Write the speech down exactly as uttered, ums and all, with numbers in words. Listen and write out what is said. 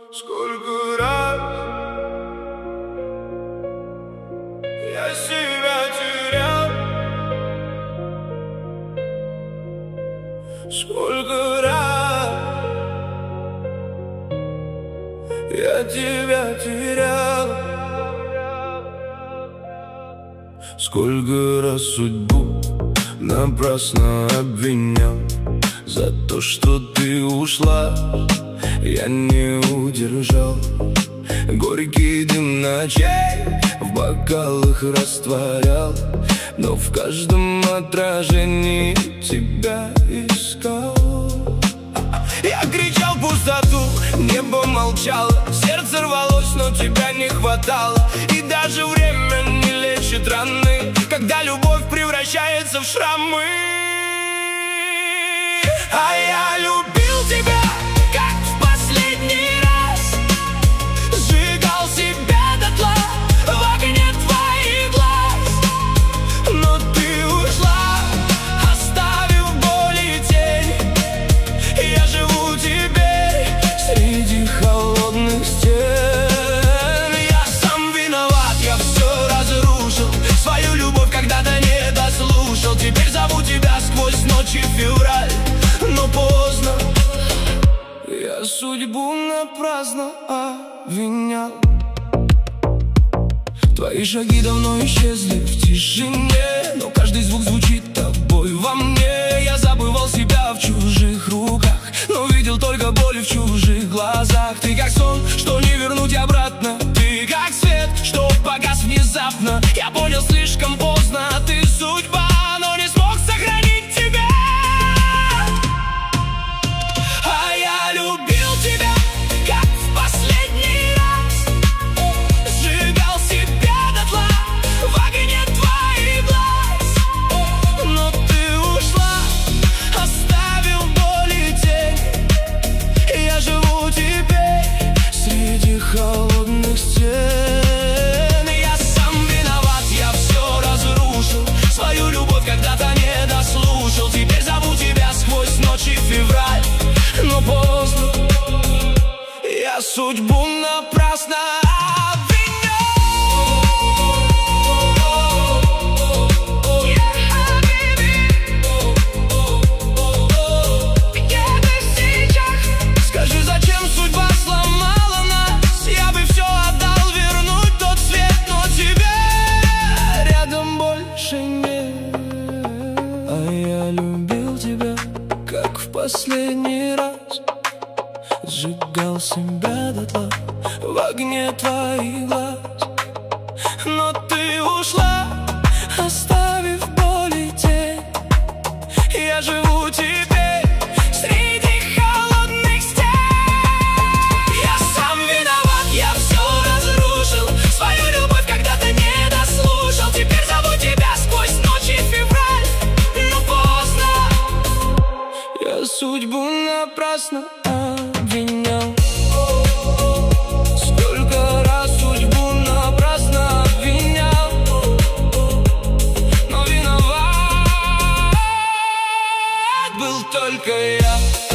Сколько раз я себя терял, сколько раз я тебя терял, сколько раз судьбу напрасно обвинял за то, что ты ушла. Я не удержал горький дым ночей, в бокалах растворял, но в каждом отражении тебя искал. Я кричал в пустоту, небо молчало, сердце рвалось, но тебя не хватало. И даже время не лечит раны, когда любовь превращается в шрамы. А я любил тебя, как в последний раз, сжигал себя дотла в огне твоих глаз. Но ты ушла, оставив боль и тень. Я живу теперь среди холодных стен. Я сам виноват, я все разрушил, свою любовь когда-то не дослушал. Теперь зову тебя сквозь ночи февраль, но поздно. Я судьбу напрасно обвинял. Твои шаги давно исчезли в тишине, но каждый звук звучит тобой во мне. Я забывал себя в чужих руках, но видел только боль в чужих глазах. Ты как сон, что не вернуть обратно, ты как свет, что погас внезапно. Я понял слишком поздно, ты судьба, но не смог сохранить тебя. А я любил тебя, как в последний раз, сжигал себя дотла в огне твоих глаз. Но ты ушла, оставив боль и тень. Я живу теперь среди холодных стен. Я сам виноват, я все разрушил, свою любовь когда-то не дослушал. Теперь зову тебя сквозь ночи февраль, но поздно. Я судьбу напрасно последний раз, сжигал себя дотла в огне твоих глаз. Но ты ушла, оставив боль и тень. Я живу теперь среди холодных стен. Я сам виноват, я все разрушил, свою любовь когда-то не дослушал. Теперь зову тебя сквозь ночи февраль, но поздно. Я судьбу напрасно обвинял. Сколько раз судьбу напрасно обвинял, но виноват был только я.